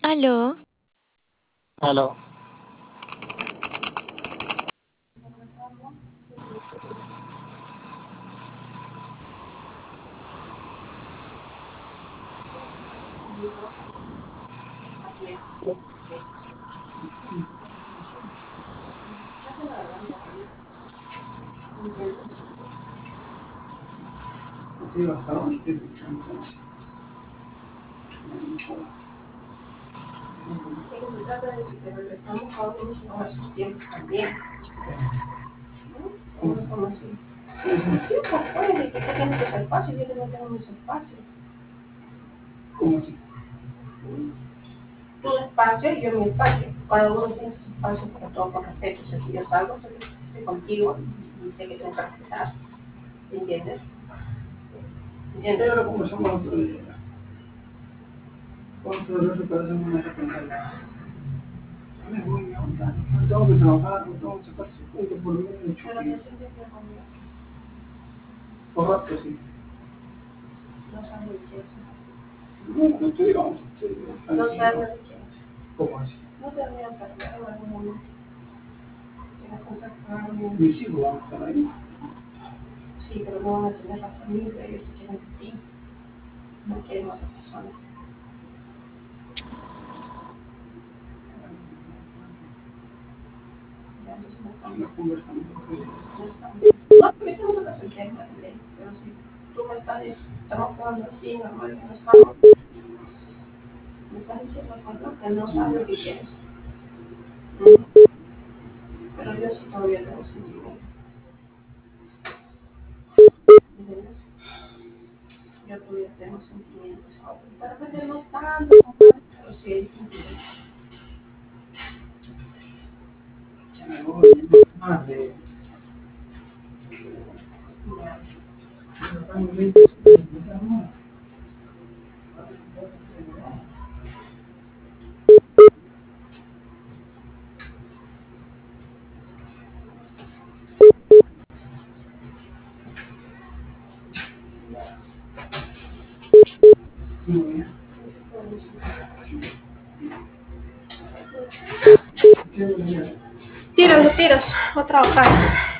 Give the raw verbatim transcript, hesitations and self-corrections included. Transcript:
Aló, Aló. Sí, bastante. Entonces, Sí, no se trata de eso, pero le estamos dando uno de sus tiempos también. ¿No? ¿Cómo, cómo así? Sí, pues puede, que usted tiene sus espacios, yo también tengo mis espacios. ¿Cómo así? Tu espacio y yo mi espacio. Cada uno tiene sus espacios para todo con respeto. O sea, si yo salgo, estoy, estoy contigo y sé que tengo que respetar. ¿Entiendes? Ya ¿Entiendes? lo conversamos otro día. ¿Cuánto de eso para hacer una responsabilidad? Me voy a aguantar. No tengo que trabajar, no tengo que sacar su punto por lo menos de Pero chupín. te sientes bien conmigo. Por rato sí. No sabes lo que es. No, no estoy, digamos, estoy No sabes tranquilo. lo que es. ¿Cómo así? No te voy a perder en algún momento. Si las cosas van bien. Mis hijos van a estar ahí. Sí, pero no van a tener la familia, ellos te quieren a ti. No quieren a otra persona. Ya, entonces no estamos. No conversamos otro día. No estamos. No, porque tú no tocas el tema de ley, pero si tú me estás, estamos quedando así, normal, que no estamos, me estás diciendo algo que no sabes lo que quieres. Mm. Pero yo sí todavía tengo sentimientos, ¿entiendes? Yo todavía tengo sentimientos. De repente no tanto, pero sí hay sentimientos. Ya me voy. Más de. Ya. No estamos listos. Empezamos. Muy bien. ¿Qué voy a hacer? Tiros, tiros, voy a trabajar.